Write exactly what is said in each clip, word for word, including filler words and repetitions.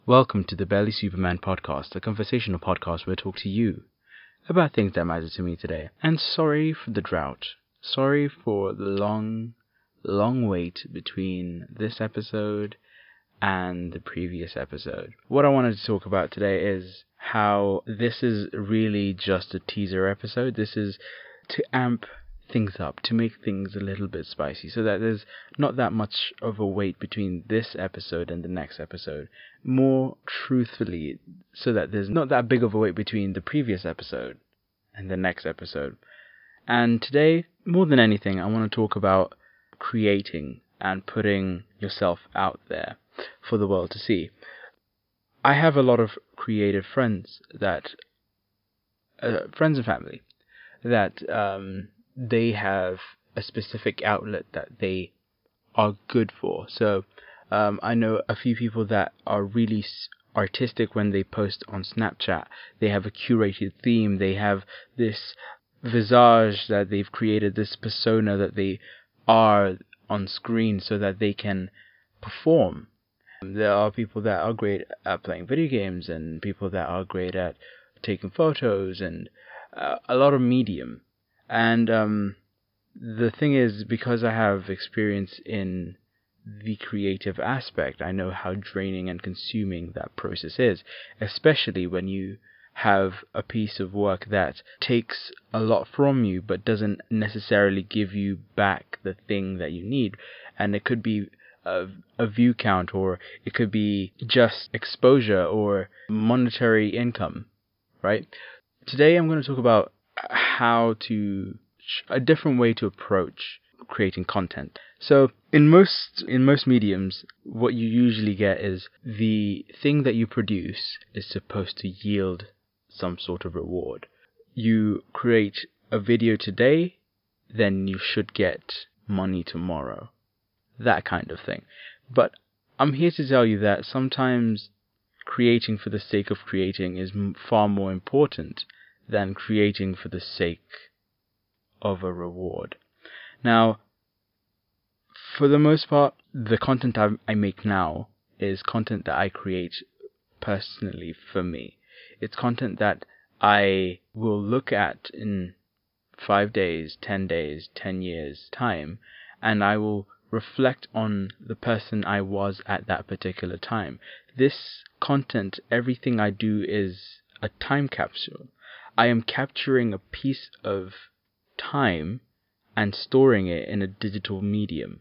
Welcome to the Barely Superman podcast, a conversational podcast where I talk to you about things that matter to me today. And sorry for the drought. Sorry for the long, long wait between this episode and the previous episode. What I wanted to talk about today is how this is really just a teaser episode. This is to amp things up, to make things a little bit spicy, so that there's not that much of a wait between this episode and the next episode. More truthfully, so that there's not that big of a wait between the previous episode and the next episode. And today, more than anything, I want to talk about creating and putting yourself out there for the world to see. I have a lot of creative friends that, uh, friends and family, that um, they have a specific outlet that they are good for. So um, I know a few people that are really artistic when they post on Snapchat. They have a curated theme. They have this visage that they've created, this persona that they are on screen so that they can perform. There are people that are great at playing video games and people that are great at taking photos and uh, a lot of medium. And um, the thing is, because I have experience in the creative aspect, I know how draining and consuming that process is, especially when you have a piece of work that takes a lot from you but doesn't necessarily give you back the thing that you need. And it could be a, a view count, or it could be just exposure or monetary income, right? Today I'm going to talk about how to a different way to approach creating content. So in most in most mediums, what you usually get is the thing that you produce is supposed to yield some sort of reward. You create a video today, then you should get money tomorrow. That kind of thing. But I'm here to tell you that sometimes creating for the sake of creating is far more important than creating for the sake of a reward. Now, for the most part, the content I, I make now is content that I create personally for me. It's content that I will look at in five days, ten days, ten years time, and I will reflect on the person I was at that particular time. This content, everything I do is a time capsule. I am capturing a piece of time and storing it in a digital medium.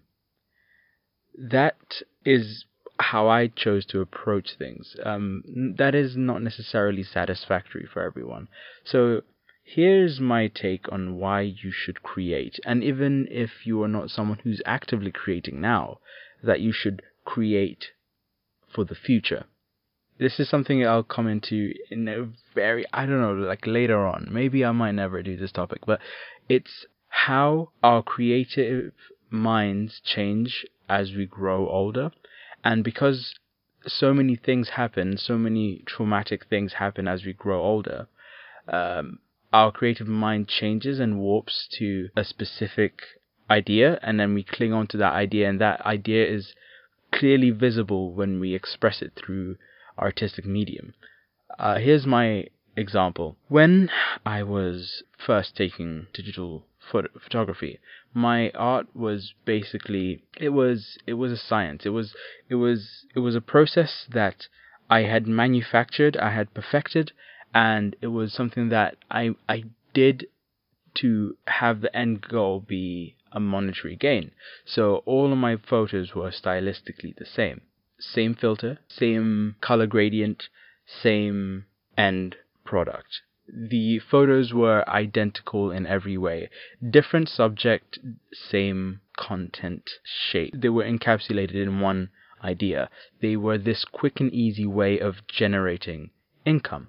That is how I chose to approach things. Um, that is not necessarily satisfactory for everyone. So here's my take on why you should create. And even if you are not someone who's actively creating now, that you should create for the future. This is something I'll come into in a very, I don't know, like later on. Maybe I might never do this topic, but it's how our creative minds change as we grow older. And because so many things happen, so many traumatic things happen as we grow older, um, our creative mind changes and warps to a specific idea, and then we cling on to that idea, and that idea is clearly visible when we express it through artistic medium. Uh, here's my example. When I was first taking digital phot- photography, my art was basically it was it was a science. It was it was it was a process that I had manufactured, I had perfected, and it was something that I I did to have the end goal be a monetary gain. So all of my photos were stylistically the same. Same filter, same color gradient, same end product. The photos were identical in every way. Different subject, same content shape. They were encapsulated in one idea. They were this quick and easy way of generating income.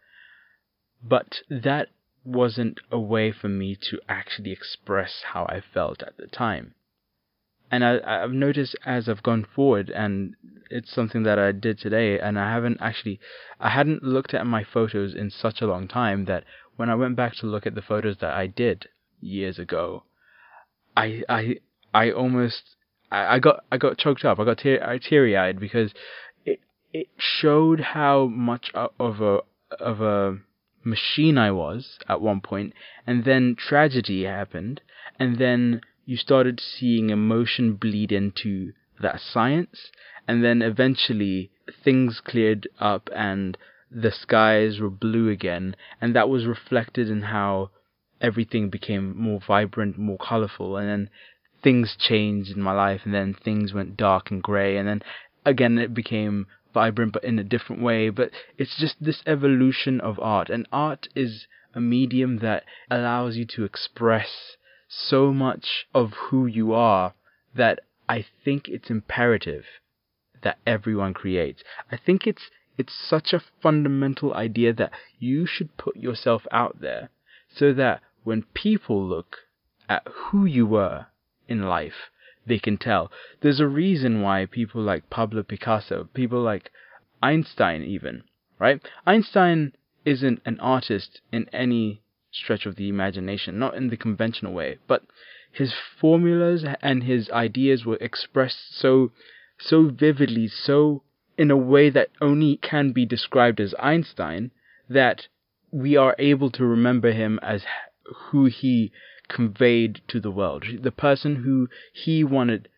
But that wasn't a way for me to actually express how I felt at the time. And I, I've noticed as I've gone forward, and it's something that I did today, and I haven't actually, I hadn't looked at my photos in such a long time that when I went back to look at the photos that I did years ago, I, I, I almost, I, I got, I got choked up. I got tear, teary-eyed because it, it showed how much of a of a machine I was at one point, and then tragedy happened, and then you started seeing emotion bleed into that science, and then eventually things cleared up and the skies were blue again, and that was reflected in how everything became more vibrant, more colorful, and then things changed in my life, and then things went dark and gray, and then again it became vibrant but in a different way. But it's just this evolution of art, and art is a medium that allows you to express so much of who you are that I think it's imperative that everyone creates. I think it's it's such a fundamental idea that you should put yourself out there so that when people look at who you were in life, they can tell. There's a reason why people like Pablo Picasso, people like Einstein even, right? Einstein isn't an artist in any stretch of the imagination, not in the conventional way, but his formulas and his ideas were expressed so so vividly, so in a way that only can be described as Einstein, that we are able to remember him as who he conveyed to the world, the person who he wanted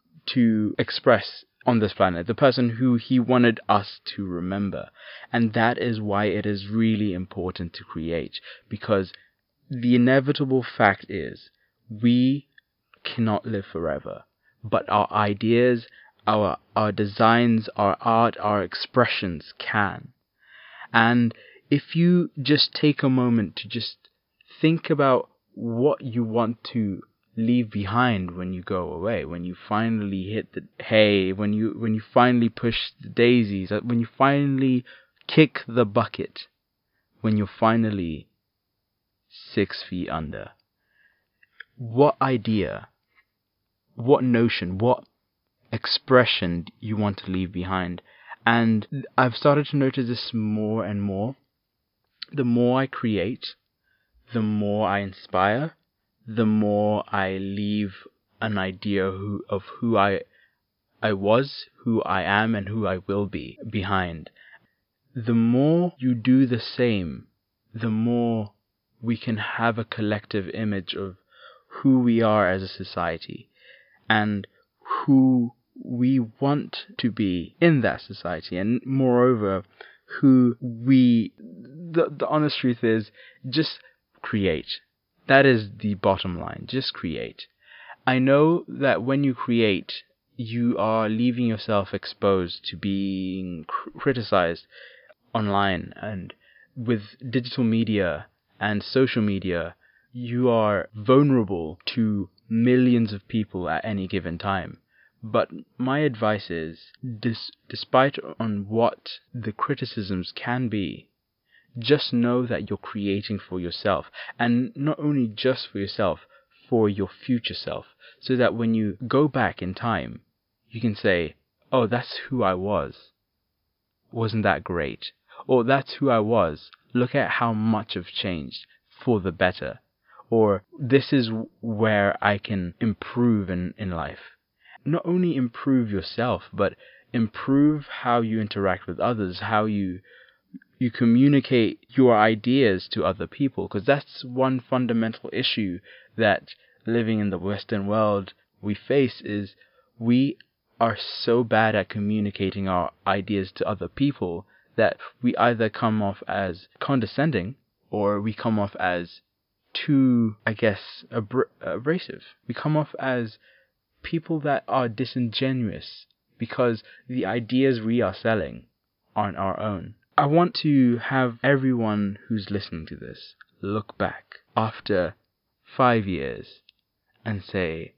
to express on this planet, the person who he wanted us to remember. And that is why it is really important to create, because the inevitable fact is we cannot live forever, but our ideas, our our designs, our art, our expressions can. And if you just take a moment to just think about what you want to leave behind when you go away, when you finally hit the hay, when you when you finally push the daisies, when you finally kick the bucket, when you're finally six feet under. What idea, what notion, what expression you want to leave behind? And I've started to notice this more and more. The more I create, the more I inspire, the more I leave an idea who, of who I I was, who I am, and who I will be behind. The more you do the same, the more we can have a collective image of who we are as a society and who we want to be in that society, and moreover who we the, the honest truth is, just create. That is the bottom line. Just create. I know that when you create, you are leaving yourself exposed to being cr- criticized online, and with digital media and social media, you are vulnerable to millions of people at any given time. But my advice is, dis- despite on what the criticisms can be, just know that you're creating for yourself, and not only just for yourself, for your future self, so that when you go back in time, you can say, oh, that's who I was. Wasn't that great? Or that's who I was. Look at how much I've changed for the better. Or this is where I can improve in, in life. Not only improve yourself, but improve how you interact with others, how you you communicate your ideas to other people, because that's one fundamental issue that living in the Western world we face, is we are so bad at communicating our ideas to other people that we either come off as condescending or we come off as too, I guess, abra- abrasive. We come off as people that are disingenuous because the ideas we are selling aren't our own. I want to have everyone who's listening to this look back after five years and say,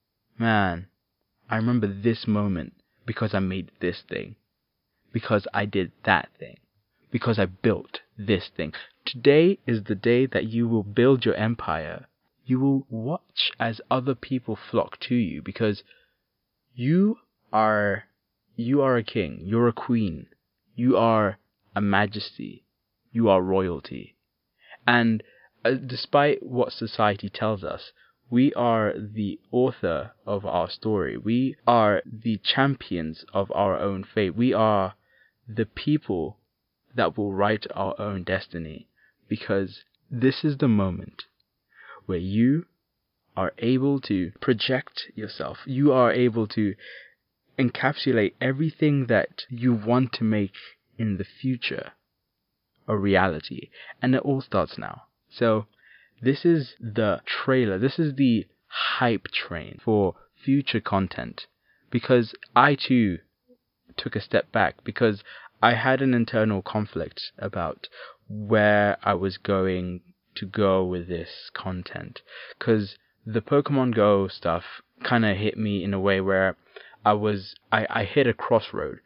man, I remember this moment because I made this thing, because I did that thing, because I built this thing. Today is the day that you will build your empire. You will watch as other people flock to you, because you are you are a king, you're a queen, you are a majesty, you are royalty. And uh, despite what society tells us, we are the author of our story. We are the champions of our own fate. We are the people that will write our own destiny, because this is the moment where you are able to project yourself. You are able to encapsulate everything that you want to make in the future a reality. And it all starts now. So this is the trailer. This is the hype train for future content, because I too took a step back, because I had an internal conflict about where I was going to go with this content, because the Pokemon Go stuff kind of hit me in a way where I was I, I hit a crossroad.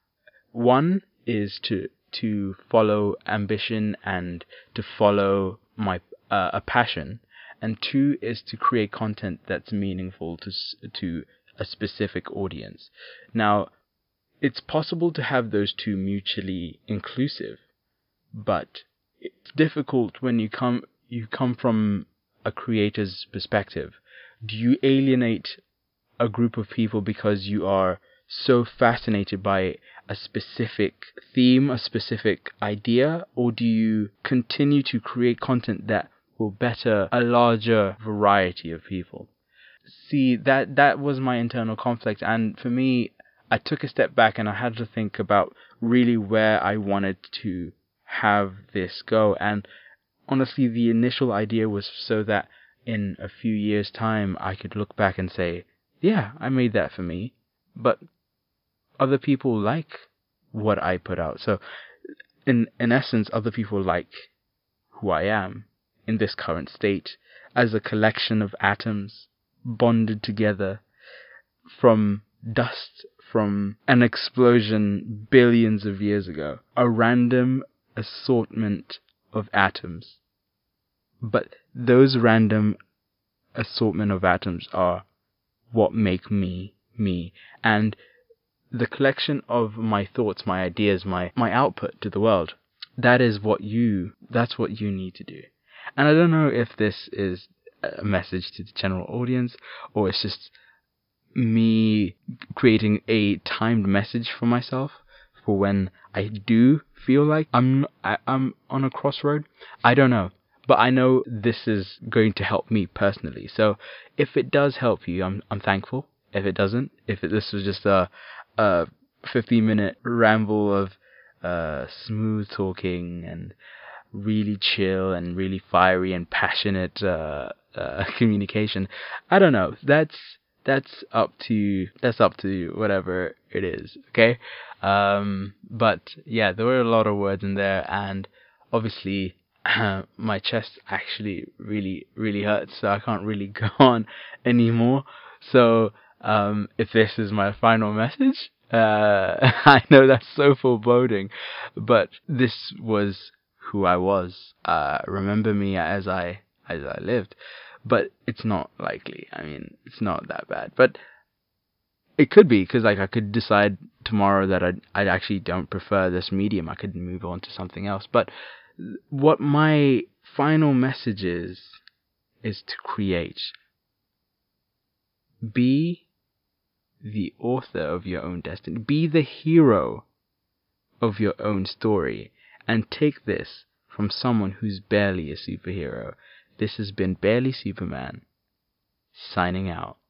One is to to follow ambition and to follow my uh, a passion, and two is to create content that's meaningful to to a specific audience. Now, it's possible to have those two mutually inclusive, but it's difficult when you come you come from a creator's perspective. Do you alienate a group of people because you are so fascinated by a specific theme, a specific idea, or do you continue to create content that will better a larger variety of people? See, that that was my internal conflict, and for me, I took a step back and I had to think about really where I wanted to have this go. And honestly, the initial idea was so that in a few years' time, I could look back and say, yeah, I made that for me, but other people like what I put out. So in in essence, other people like who I am in this current state as a collection of atoms bonded together from dust from an explosion billions of years ago. A random assortment of atoms. But those random assortment of atoms are what make me, me. And the collection of my thoughts, my ideas, my, my output to the world, that is what you, that's what you need to do. And I don't know if this is a message to the general audience, or it's just me creating a timed message for myself for when I do feel like I'm I, I'm on a crossroad. I don't know, but I know this is going to help me personally. So if it does help you, I'm I'm thankful. If it doesn't, if it, this was just a a fifteen minute ramble of uh, smooth talking and really chill and really fiery and passionate uh, uh, communication, I don't know. That's That's up to that's up to whatever it is, okay? Um, but yeah, there were a lot of words in there, and obviously uh, my chest actually really really hurts, so I can't really go on anymore. So um, if this is my final message, uh, I know that's so foreboding, but this was who I was. Uh, remember me as I as I lived. But it's not likely. I mean, it's not that bad. But it could be, because like I could decide tomorrow that I I actually don't prefer this medium. I could move on to something else. But what my final message is, is to create. Be the author of your own destiny. Be the hero of your own story. And take this from someone who's barely a superhero. This has been Barely Superman, signing out.